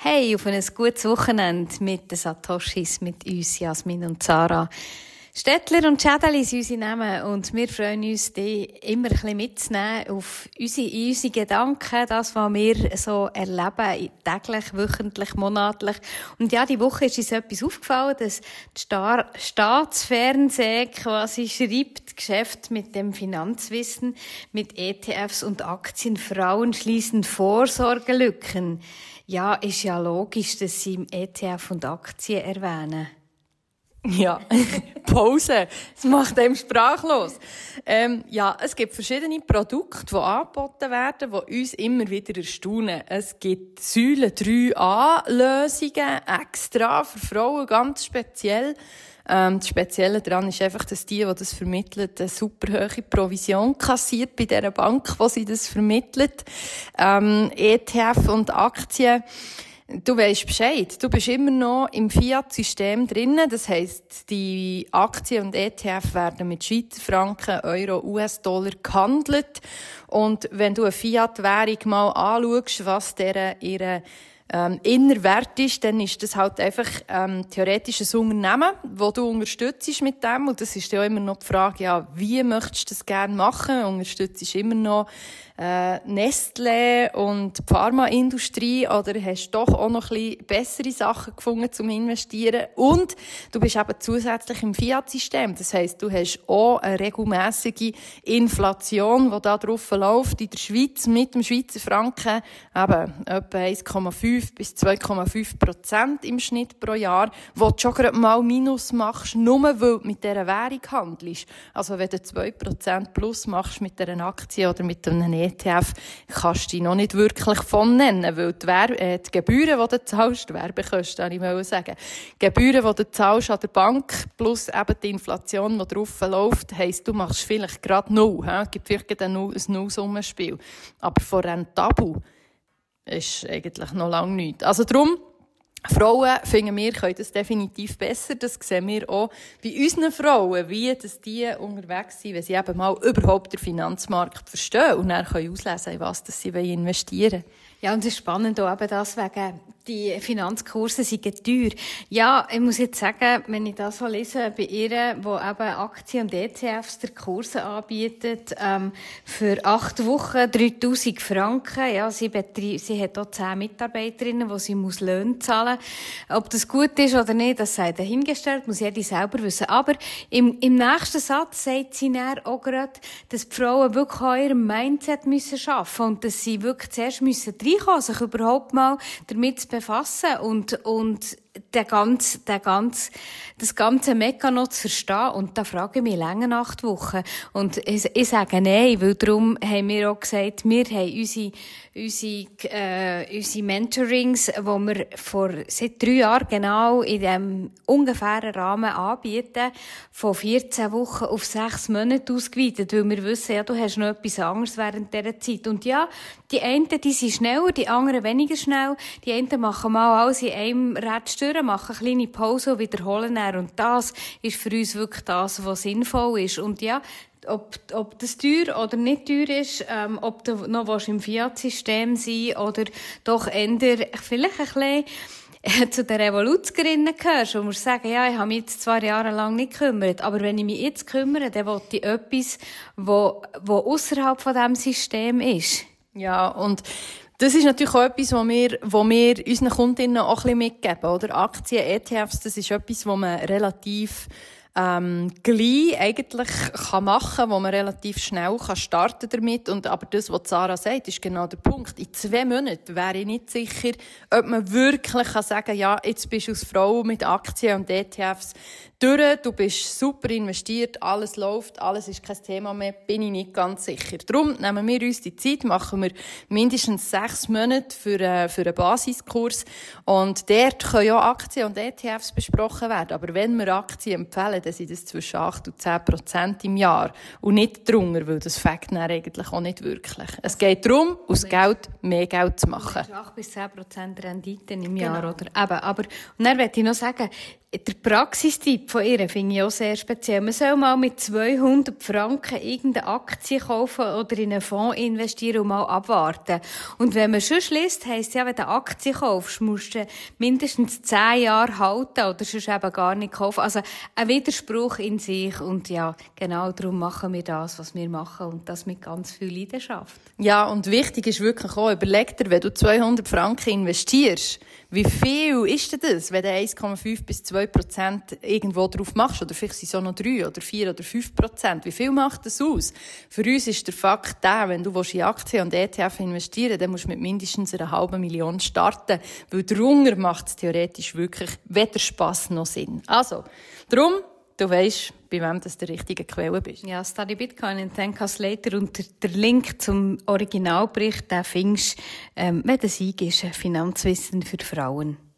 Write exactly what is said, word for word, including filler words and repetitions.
Hey, auf ein gutes Wochenende mit den Satoshis, mit uns, Jasmin und Sarah. Städtler und Schädeli sind unsere Namen und wir freuen uns, die immer ein bisschen mitzunehmen auf unsere, unsere Gedanken, das, was wir so erleben, täglich, wöchentlich, monatlich. Und ja, die Woche ist uns etwas aufgefallen, dass das Star- Staatsfernsehen quasi schreibt, Geschäft mit dem Finanzwissen, mit E T Fs und Aktien, Frauen schließen Vorsorgelücken. Ja, ist ja logisch, dass sie E T F und Aktien erwähnen. Ja, Pause. Das macht einem sprachlos. Ähm, ja, es gibt verschiedene Produkte, die angeboten werden, die uns immer wieder erstaunen. Es gibt Säule drei a Lösungen, extra für Frauen, ganz speziell. Ähm, das Spezielle daran ist einfach, dass die, die das vermitteln, eine super hohe Provision kassiert bei dieser Bank, wo sie das vermittelt. Ähm, E T F und Aktien. Du weisst Bescheid. Du bist immer noch im Fiat-System drinnen. Das heisst, die Aktien und E T F werden mit Schweizer Franken, Euro, U S-Dollar gehandelt. Und wenn du eine Fiat-Währung mal anschaust, was deren ihre ähm, inner Wert ist, dann ist das halt einfach ähm, theoretisch ein Unternehmen, das du unterstützt mit dem. Und das ist ja immer noch die Frage, ja, wie möchtest du das gerne machen? Unterstützt immer noch äh, Nestlé und die Pharmaindustrie oder hast doch auch noch ein bisschen bessere Sachen gefunden zum Investieren? Und du bist eben zusätzlich im Fiat-System. Das heisst, du hast auch eine regelmässige Inflation, die da drauf läuft in der Schweiz mit dem Schweizer Franken eben etwa eins Komma fünf bis zwei Komma fünf Prozent im Schnitt pro Jahr, wo du schon gerade mal Minus machst, nur weil du mit dieser Währung handelst. Also wenn du zwei Prozent plus machst mit einer Aktie oder mit einem E T F, kannst du dich noch nicht wirklich von nennen, weil die, Werbe, äh, die Gebühren, die du zahlst, die Werbekosten, ich wollte sagen, die Gebühren, die du zahlst an der Bank, plus eben die Inflation, die drauf läuft, heisst, du machst vielleicht gerade null. Es gibt vielleicht ein Nullsummenspiel. Aber von rentabel ist eigentlich noch lange nichts. Also darum, Frauen finden wir, können das definitiv besser. Das sehen wir auch bei unseren Frauen, wie dass die unterwegs sind, wenn sie eben mal überhaupt den Finanzmarkt verstehen und dann können auslesen, in was sie investieren wollen. Ja, und es ist spannend auch eben das wegen, die Finanzkurse sind teuer. Ja, ich muss jetzt sagen, wenn ich das so lese bei ihr, wo eben Aktien und E T Fs der Kurse anbietet, ähm, für acht Wochen dreitausend Franken, ja, sie betreibt, sie hat auch zehn Mitarbeiterinnen, wo sie muss Löhne zahlen. Ob das gut ist oder nicht, das sei dahingestellt, muss jeder selber wissen. Aber im, im nächsten Satz sagt sie dann auch gerade, dass die Frauen wirklich an ihrem Mindset müssen arbeiten und dass sie wirklich zuerst müssen reinkommen, sich überhaupt mal damit zu befassen und, und der ganz, der ganz, das ganze Mechanismus zu verstehen. Und da frage ich mich lange acht Wochen. Und ich, ich sage nein, weil darum haben wir auch gesagt, wir haben unsere, unsere, äh, unsere Mentorings, die wir vor seit drei Jahren genau in diesem ungefähren Rahmen anbieten, von vierzehn Wochen auf sechs Monate ausgeweitet, weil wir wissen, ja, du hast noch etwas anderes während dieser Zeit. Und ja, die einen, die sind schneller, die anderen weniger schnell. Die einen machen mal alles in einem Rätstück, machen eine kleine Pause und wiederholen dann. Und das ist für uns wirklich das, was sinnvoll ist. Und ja, ob, ob das teuer oder nicht teuer ist, ähm, ob du noch im Fiat-System sein oder doch eher vielleicht ein bisschen zu den Revoluzerinnen gehörst, wo wir sagen, ja, ich habe mich jetzt zwei Jahre lang nicht gekümmert, aber wenn ich mich jetzt kümmere, dann will ich etwas, wo, wo ausserhalb von diesem System ist. Ja, und das ist natürlich auch etwas, was wir, was wir unseren Kundinnen auch ein bisschen mitgeben, oder? Aktien, E T Fs, das ist etwas, was man relativ ähm, gleich eigentlich kann machen, wo man relativ schnell kann starten damit. Und aber das, was Sarah sagt, ist genau der Punkt. In zwei Monaten wäre ich nicht sicher, ob man wirklich kann sagen, ja, jetzt bist du als Frau mit Aktien und E T Fs durch, du bist super investiert, alles läuft, alles ist kein Thema mehr, bin ich nicht ganz sicher. Darum nehmen wir uns die Zeit, machen wir mindestens sechs Monate für, äh, für einen Basiskurs und dort können ja Aktien und E T Fs besprochen werden. Aber wenn wir Aktien empfehlen, dann sind das zwischen acht und zehn Prozent im Jahr. Und nicht drunter, weil das fängt dann eigentlich auch nicht wirklich. Es geht darum, aus Geld mehr Geld zu machen. acht bis zehn Prozent Rendite im Jahr, genau. Oder? Eben, aber, und dann möchte ich noch sagen, der Praxistipp von ihr finde ich auch sehr speziell. Man soll mal mit zweihundert Franken irgendeine Aktie kaufen oder in einen Fonds investieren und mal abwarten. Und wenn man schon liest, heisst ja, wenn du eine Aktie kaufst, musst du mindestens zehn Jahre halten oder sonst eben gar nicht kaufen. Also ein Widerspruch in sich. Und ja, genau darum machen wir das, was wir machen. Und das mit ganz viel Leidenschaft. Ja, und wichtig ist wirklich auch, überleg dir, wenn du zweihundert Franken investierst, wie viel ist denn das, wenn du eins Komma fünf bis zwei Prozent irgendwo drauf machst? Oder vielleicht sind es auch noch drei oder vier oder fünf Prozent. Wie viel macht das aus? Für uns ist der Fakt der, wenn du in Aktien und E T F investieren willst, dann musst du mit mindestens einer halben Million starten. Weil darunter macht es theoretisch wirklich weder Spass noch Sinn. Also, darum, du weisst, bei wem du der richtige Quelle bist. Ja, Study Bitcoin and Thank Us Later. Und der, der Link zum Originalbericht, den findest du, ähm, wenn das eingibst, Finanzwissen für Frauen.